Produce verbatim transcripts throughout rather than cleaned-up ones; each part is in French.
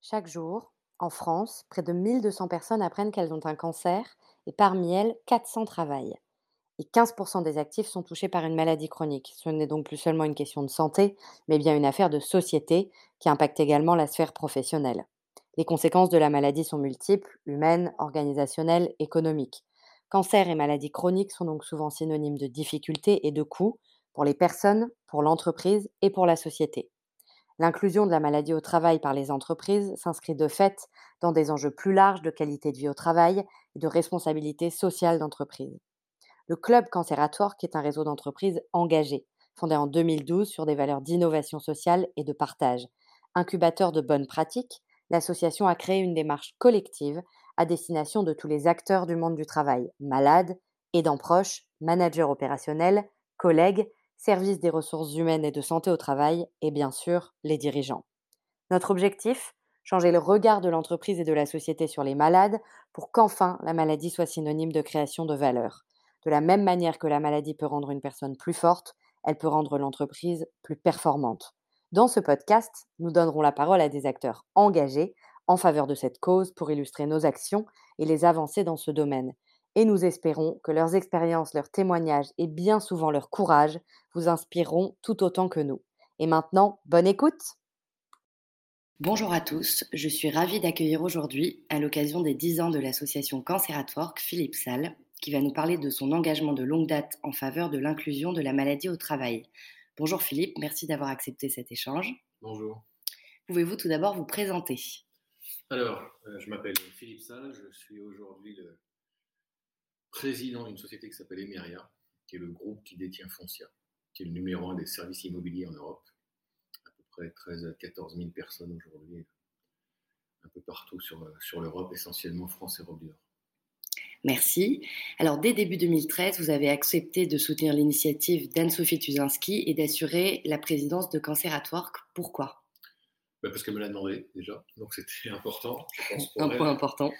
Chaque jour, en France, près de mille deux cents personnes apprennent qu'elles ont un cancer et parmi elles, quatre cents travaillent. Et quinze pour cent des actifs sont touchés par une maladie chronique. Ce n'est donc plus seulement une question de santé, mais bien une affaire de société qui impacte également la sphère professionnelle. Les conséquences de la maladie sont multiples, humaines, organisationnelles, économiques. Cancer et maladie chronique sont donc souvent synonymes de difficultés et de coûts pour les personnes, pour l'entreprise et pour la société. L'inclusion de la maladie au travail par les entreprises s'inscrit de fait dans des enjeux plus larges de qualité de vie au travail et de responsabilité sociale d'entreprise. Le Club Cancératoire, qui est un réseau d'entreprises engagées, fondé en deux mille douze sur des valeurs d'innovation sociale et de partage. Incubateur de bonnes pratiques, l'association a créé une démarche collective à destination de tous les acteurs du monde du travail, malades, aidants proches, managers opérationnels, collègues, services des ressources humaines et de santé au travail et bien sûr les dirigeants. Notre objectif, changer le regard de l'entreprise et de la société sur les malades pour qu'enfin la maladie soit synonyme de création de valeur. De la même manière que la maladie peut rendre une personne plus forte, elle peut rendre l'entreprise plus performante. Dans ce podcast, nous donnerons la parole à des acteurs engagés en faveur de cette cause pour illustrer nos actions et les avancées dans ce domaine. Et nous espérons que leurs expériences, leurs témoignages et bien souvent leur courage vous inspireront tout autant que nous. Et maintenant, bonne écoute! Bonjour à tous, je suis ravie d'accueillir aujourd'hui, à l'occasion des dix ans de l'association Cancératoire, Philippe Salle, qui va nous parler de son engagement de longue date en faveur de l'inclusion de la maladie au travail. Bonjour Philippe, merci d'avoir accepté cet échange. Bonjour. Pouvez-vous tout d'abord vous présenter ? Alors, euh, je m'appelle Philippe Salle, je suis aujourd'hui le président d'une société qui s'appelle Emeria, qui est le groupe qui détient Foncia, qui est le numéro un des services immobiliers en Europe. À peu près treize à quatorze mille personnes aujourd'hui, un peu partout sur, sur l'Europe, essentiellement France et Europe du Nord. Merci. Alors, dès début deux mille treize, vous avez accepté de soutenir l'initiative d'Anne-Sophie Tuzinski et d'assurer la présidence de Cancératoire. Pourquoi ? Ben parce qu'elle me l'a demandé déjà, donc c'était important, je pense pour Un elle. point important.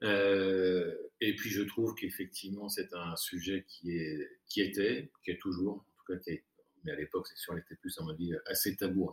Euh, et puis je trouve qu'effectivement c'est un sujet qui, est, qui était, qui est toujours, en tout cas qui est, mais à l'époque c'est sûr, elle était plus à mon avis assez tabou. Hein,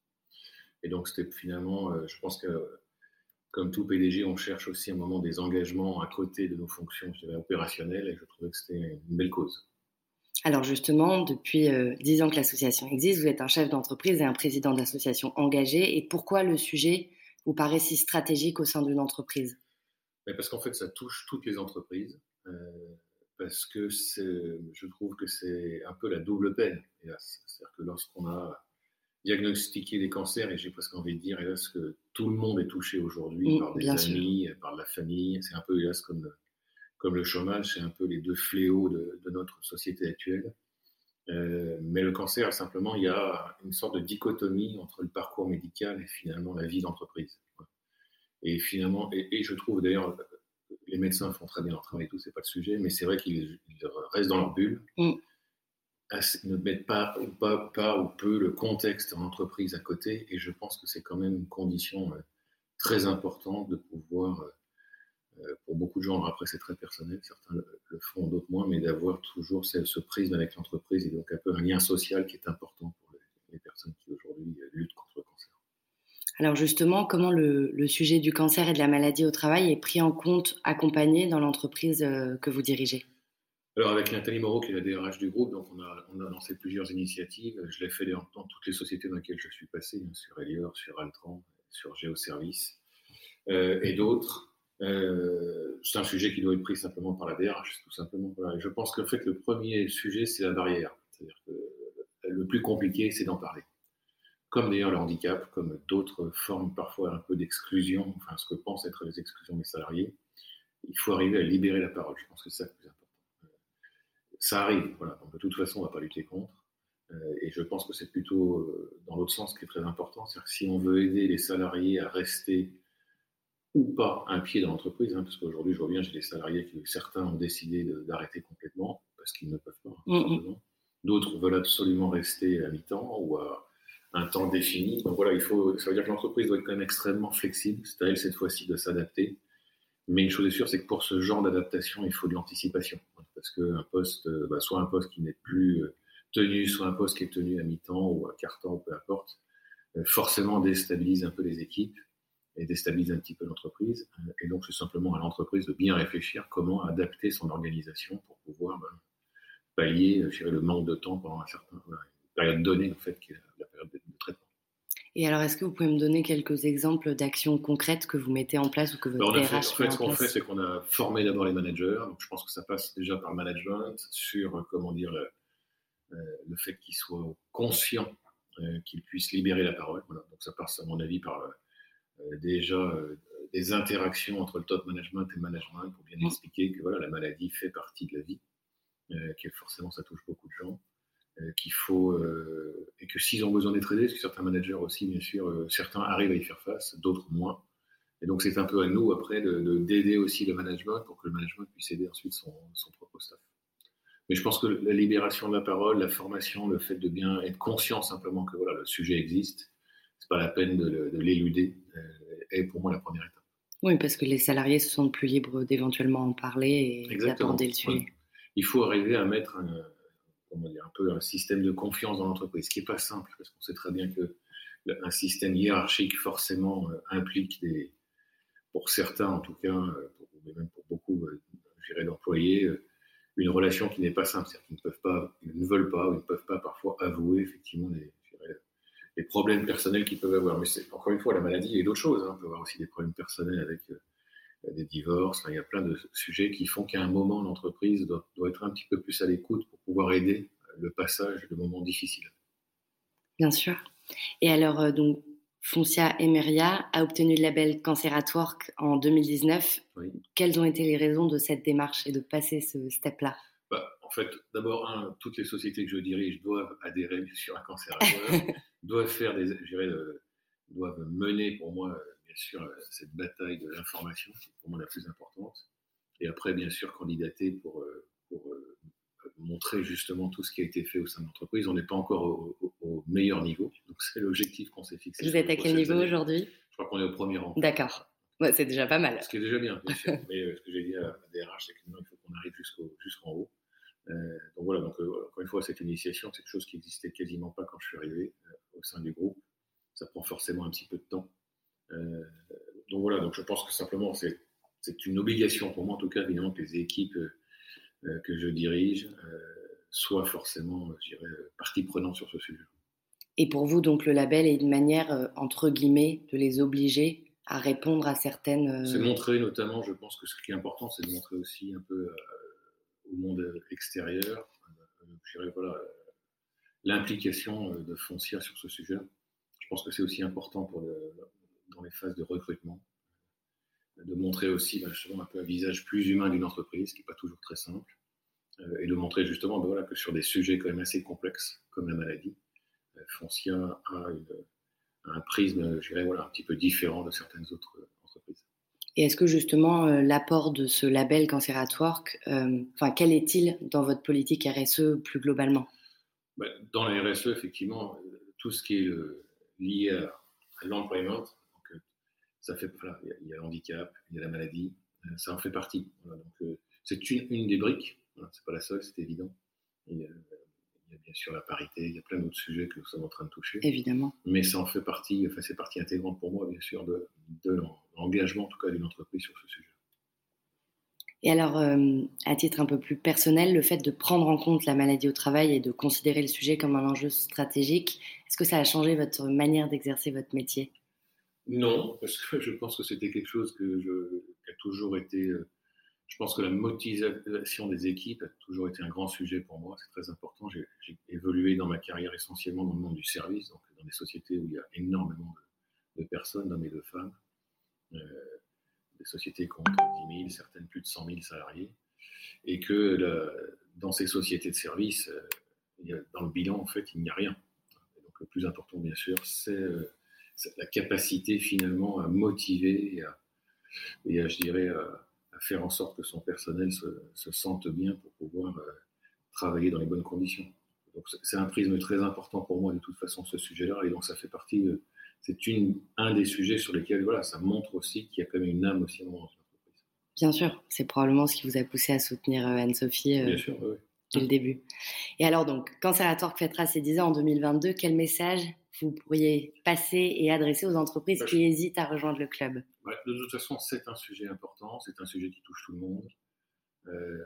et donc c'était finalement, euh, je pense que comme tout P D G, on cherche aussi à un moment des engagements à côté de nos fonctions, je dirais, opérationnelles, et je trouvais que c'était une belle cause. Alors justement, depuis euh, dix ans que l'association existe, vous êtes un chef d'entreprise et un président d'association engagé. Et pourquoi le sujet vous paraît si stratégique au sein d'une entreprise ? Mais parce qu'en fait, ça touche toutes les entreprises. Euh, parce que c'est, je trouve que c'est un peu la double peine, hélas. C'est-à-dire que lorsqu'on a diagnostiqué des cancers, et j'ai presque envie de dire, hélas, que tout le monde est touché aujourd'hui mmh, par des amis, sûr. Par la famille. C'est un peu, hélas, comme, comme le chômage, c'est un peu les deux fléaux de, de notre société actuelle. Euh, mais le cancer, simplement, il y a une sorte de dichotomie entre le parcours médical et finalement la vie d'entreprise. Et finalement, et, et je trouve d'ailleurs, les médecins font très bien leur travail, tout, c'est pas le sujet, mais c'est vrai qu'ils restent dans leur bulle, mmh. ne mettent pas, pas, pas ou peu le contexte en entreprise à côté, et je pense que c'est quand même une condition euh, très importante de pouvoir, euh, pour beaucoup de gens, après c'est très personnel, certains le, le font, d'autres moins, mais d'avoir toujours ce, ce prisme avec l'entreprise, et donc un peu un lien social qui est important pour les, les personnes qui aujourd'hui luttent contre le cancer. Alors justement, comment le, le sujet du cancer et de la maladie au travail est pris en compte, accompagné dans l'entreprise euh, que vous dirigez ? Alors avec Nathalie Moreau, qui est la D R H du groupe, donc on a, on a lancé plusieurs initiatives. Je l'ai fait dans, dans toutes les sociétés dans lesquelles je suis passé, hein, sur Elior, sur Altran, sur Géoservice euh, et d'autres. Euh, c'est un sujet qui doit être pris simplement par la D R H, tout simplement. Voilà. Et je pense qu'en fait, le premier sujet, c'est la barrière. C'est-à-dire que le plus compliqué, c'est d'en parler. Comme d'ailleurs le handicap, comme d'autres formes parfois un peu d'exclusion, enfin ce que pensent être les exclusions des salariés, il faut arriver à libérer la parole. Je pense que c'est ça le plus important. Ça arrive, voilà. Donc, de toute façon, on ne va pas lutter contre. Euh, et je pense que c'est plutôt euh, dans l'autre sens qui est très important. C'est-à-dire que si on veut aider les salariés à rester ou pas un pied dans l'entreprise, hein, parce qu'aujourd'hui, je vois bien, j'ai des salariés qui, certains ont décidé de, d'arrêter complètement parce qu'ils ne peuvent pas, hein, tout simplement. D'autres veulent absolument rester à mi-temps ou à un temps défini. Donc voilà, il faut, ça veut dire que l'entreprise doit être quand même extrêmement flexible. C'est à elle cette fois-ci de s'adapter. Mais une chose est sûre, c'est que pour ce genre d'adaptation, il faut de l'anticipation. Parce qu'un poste, bah, soit un poste qui n'est plus tenu, soit un poste qui est tenu à mi-temps ou à quart-temps, peu importe, forcément déstabilise un peu les équipes. et déstabilise un petit peu l'entreprise. Et donc, c'est simplement à l'entreprise de bien réfléchir comment adapter son organisation pour pouvoir ben, pallier, je dirais, le manque de temps pendant un certain, une période donnée, en fait, qui est la période de, de traitement. Et alors, est-ce que vous pouvez me donner quelques exemples d'actions concrètes que vous mettez en place ou que votre Alors, on a D R fait, H en fait, met ce en qu'on place? fait, c'est qu'on a formé d'abord les managers. Donc, je pense que ça passe déjà par le management sur, comment dire, le, euh, le fait qu'ils soient conscients, euh, qu'ils puissent libérer la parole. Voilà. Donc, ça passe, à mon avis, par euh, déjà euh, des interactions entre le top management et le management pour bien expliquer que voilà, la maladie fait partie de la vie, euh, que forcément ça touche beaucoup de gens. Euh, qu'il faut euh, et que s'ils ont besoin d'être aidés, parce que certains managers aussi, bien sûr, euh, certains arrivent à y faire face, d'autres moins. Et donc c'est un peu à nous après de, de, d'aider aussi le management pour que le management puisse aider ensuite son, son propre staff. Mais je pense que la libération de la parole, la formation, le fait de bien être conscient simplement que voilà le sujet existe, c'est pas la peine de, de l'éluder, euh, est pour moi la première étape. Oui, parce que les salariés se sentent plus libres d'éventuellement en parler et Exactement. d'aborder le sujet. Ouais. Il faut arriver à mettre un, comment dire, un peu un système de confiance dans l'entreprise, ce qui n'est pas simple, parce qu'on sait très bien qu'un système hiérarchique forcément euh, implique, des, pour certains en tout cas, euh, pour, mais même pour beaucoup euh, je dirais, d'employés, euh, une relation qui n'est pas simple, c'est-à-dire qu'ils ne peuvent pas, ils ne veulent pas, ou ils ne peuvent pas parfois avouer effectivement les, je dirais, les problèmes personnels qu'ils peuvent avoir. Mais c'est, encore une fois, la maladie et d'autres choses, hein, on peut avoir aussi des problèmes personnels avec euh, des divorces, enfin, il y a plein de sujets qui font qu'à un moment, l'entreprise doit, doit être un petit peu plus à l'écoute pour pouvoir aider le passage de moments difficiles. Bien sûr. Et alors, euh, donc, Foncia Emeria a obtenu le label Cancer at Work en deux mille dix-neuf. Oui. Quelles ont été les raisons de cette démarche et de passer ce step-là? Bah, en fait, d'abord, un, toutes les sociétés que je dirige doivent adhérer sur un Cancer at Work, doivent faire des, je dirais, euh, doivent mener pour moi, bien sûr, cette bataille de l'information, qui est pour moi la plus importante. Et après, bien sûr, candidater pour, pour euh, montrer justement tout ce qui a été fait au sein de l'entreprise. On n'est pas encore au, au, au meilleur niveau, donc c'est l'objectif qu'on s'est fixé. Vous êtes à quel niveau aujourd'hui? Je crois qu'on est au premier rang. D'accord. Ouais, c'est déjà pas mal. Ce qui est déjà bien, bien sûr. Mais euh, ce que j'ai dit à la D R H, c'est que maintenant, il faut qu'on arrive jusqu'au, jusqu'en haut. Euh, donc voilà, donc, euh, encore une fois, cette initiation, c'est quelque chose qui n'existait quasiment pas quand je suis arrivé euh, au sein du groupe. Ça prend forcément un petit peu de temps. Euh, donc voilà, donc je pense que simplement, c'est, c'est une obligation pour moi, en tout cas, évidemment, que les équipes euh, que je dirige euh, soient forcément, je dirais, partie prenante sur ce sujet. Et pour vous, donc, le label est une manière, euh, entre guillemets, de les obliger à répondre à certaines... Euh... C'est montrer notamment, je pense que ce qui est important, c'est de montrer aussi un peu euh, au monde extérieur, euh, je dirais, voilà, euh, l'implication de Foncia sur ce sujet. Je pense que c'est aussi important pour le, dans les phases de recrutement, de montrer aussi ben, justement un peu un visage plus humain d'une entreprise, qui n'est pas toujours très simple, euh, et de montrer justement ben, voilà, que sur des sujets quand même assez complexes, comme la maladie, euh, Foncia a une, un prisme, je dirais, voilà, un petit peu différent de certaines autres entreprises. Et est-ce que justement euh, l'apport de ce label Cancer at Work, euh, enfin, quel est-il dans votre politique R S E plus globalement? Ben, dans la R S E, effectivement, tout ce qui est euh, lié à, à l'employment, donc, euh, ça fait, voilà, il y, a, il y a le handicap, il y a la maladie, euh, ça en fait partie. Voilà, donc, euh, c'est une, une des briques, voilà, c'est pas la seule, c'est évident. Et, euh, il y a bien sûr la parité, il y a plein d'autres sujets que nous sommes en train de toucher. Évidemment. Mais ça en fait partie, enfin, c'est partie intégrante pour moi, bien sûr, de, de l'engagement, en tout cas, d'une entreprise sur ce sujet. Et alors, euh, à titre un peu plus personnel, le fait de prendre en compte la maladie au travail et de considérer le sujet comme un enjeu stratégique, est-ce que ça a changé votre manière d'exercer votre métier? Non, parce que je pense que c'était quelque chose que je, qui a toujours été... Euh, je pense que la motivation des équipes a toujours été un grand sujet pour moi, c'est très important. J'ai, j'ai évolué dans ma carrière essentiellement dans le monde du service, donc dans des sociétés où il y a énormément de, de personnes, d'hommes et de femmes. Euh, des sociétés qui ont dix mille, certaines plus de cent mille salariés, et que la, dans ces sociétés de service, euh, il y a, dans le bilan, en fait, il n'y a rien. Et donc le plus important, bien sûr, c'est, euh, c'est la capacité finalement à motiver et à, et à je dirais, à, à faire en sorte que son personnel se, se sente bien pour pouvoir euh, travailler dans les bonnes conditions. Donc c'est, c'est un prisme très important pour moi de toute façon ce sujet-là, et donc ça fait partie de, c'est une, un des sujets sur lesquels voilà, ça montre aussi qu'il y a quand même une âme aussi dans l'entreprise. Bien sûr, c'est probablement ce qui vous a poussé à soutenir euh, Anne-Sophie euh, Bien sûr, oui. dès le début. Et alors donc, Cancer at Work fêtera ses dix ans en deux mille vingt-deux, quel message vous pourriez passer et adresser aux entreprises Bah, je- qui hésitent à rejoindre le club? ouais, de toute façon, c'est un sujet important, c'est un sujet qui touche tout le monde. Euh,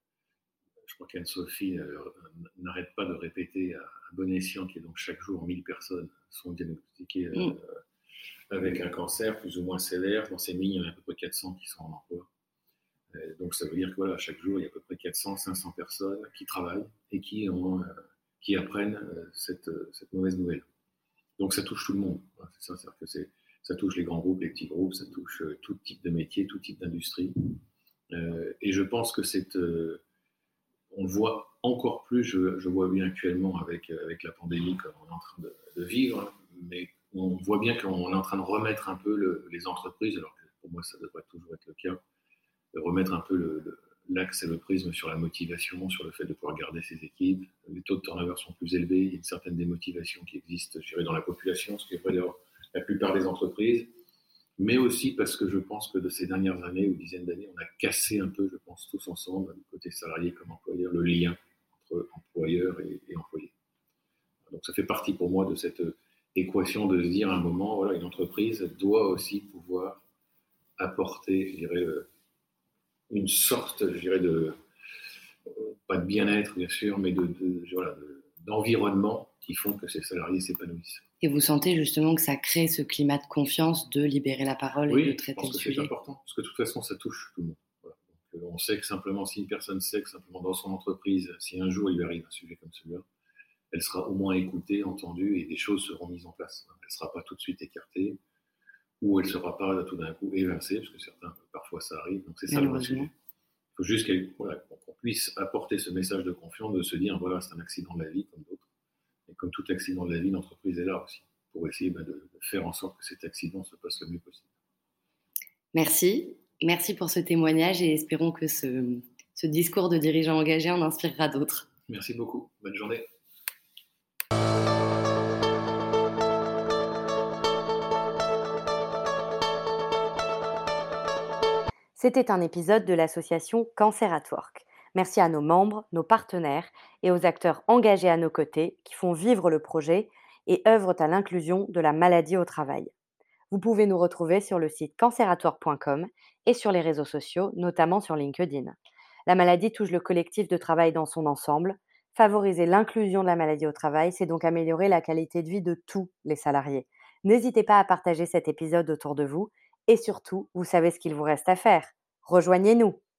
je crois qu'Anne-Sophie euh, n'arrête pas de répéter à, à bon escient que donc chaque jour mille personnes sont diagnostiquées euh, Mm. avec un cancer plus ou moins sévère. Dans ces mille, il y en a à peu près quatre cents qui sont en emploi. Euh, donc ça veut dire que voilà, chaque jour, il y a à peu près quatre cents, cinq cents personnes qui travaillent et qui, ont, euh, qui apprennent euh, cette, cette mauvaise nouvelle. Donc ça touche tout le monde. Voilà, c'est ça, c'est-à-dire que c'est, ça touche les grands groupes, les petits groupes, ça touche euh, tout type de métier, tout type d'industrie. Euh, et je pense que c'est, euh, on le voit encore plus, je, je vois bien actuellement avec, avec la pandémie qu'on est en train de, de vivre, mais on voit bien qu'on est en train de remettre un peu le, les entreprises, alors que pour moi ça devrait toujours être le cas, de remettre un peu le, le, l'axe et le prisme sur la motivation, sur le fait de pouvoir garder ses équipes. Les taux de turnover sont plus élevés, il y a une certaine démotivation qui existe, je dirais, dans la population, ce qui est vrai d'ailleurs la plupart des entreprises, mais aussi parce que je pense que de ces dernières années ou dizaines d'années, on a cassé un peu, je pense, tous ensemble, du côté salarié comme employeur, le lien entre employeur et, et employé. Donc ça fait partie pour moi de cette équation de se dire à un moment, voilà, une entreprise doit aussi pouvoir apporter, je dirais, une sorte, je dirais, de, pas de bien-être bien sûr, mais de, de, voilà, de, d'environnement qui font que ces salariés s'épanouissent. Et vous sentez justement que ça crée ce climat de confiance de libérer la parole oui, et de je traiter pense le que sujet? C'est important, parce que de toute façon, ça touche tout le monde. Voilà. Donc, euh, on sait que simplement, si une personne sait que simplement dans son entreprise, si un jour il lui arrive un sujet comme celui-là, elle sera au moins écoutée, entendue, et des choses seront mises en place. Elle ne sera pas tout de suite écartée, ou elle ne sera pas tout d'un coup évincée, parce que certains, parfois ça arrive. Donc c'est ça le vrai sujet. Il faut juste voilà, qu'on puisse apporter ce message de confiance, de se dire, voilà, c'est un accident de la vie comme d'autres. Et comme tout accident de la vie, l'entreprise est là aussi, pour essayer bah, de, de faire en sorte que cet accident se passe le mieux possible. Merci. Merci pour ce témoignage et espérons que ce, ce discours de dirigeant engagé en inspirera d'autres. Merci beaucoup. Bonne journée. C'était un épisode de l'association Cancer at Work. Merci à nos membres, nos partenaires et aux acteurs engagés à nos côtés qui font vivre le projet et œuvrent à l'inclusion de la maladie au travail. Vous pouvez nous retrouver sur le site cancer at work point com et sur les réseaux sociaux, notamment sur LinkedIn. La maladie touche le collectif de travail dans son ensemble. Favoriser l'inclusion de la maladie au travail, c'est donc améliorer la qualité de vie de tous les salariés. N'hésitez pas à partager cet épisode autour de vous et surtout, vous savez ce qu'il vous reste à faire. Rejoignez-nous!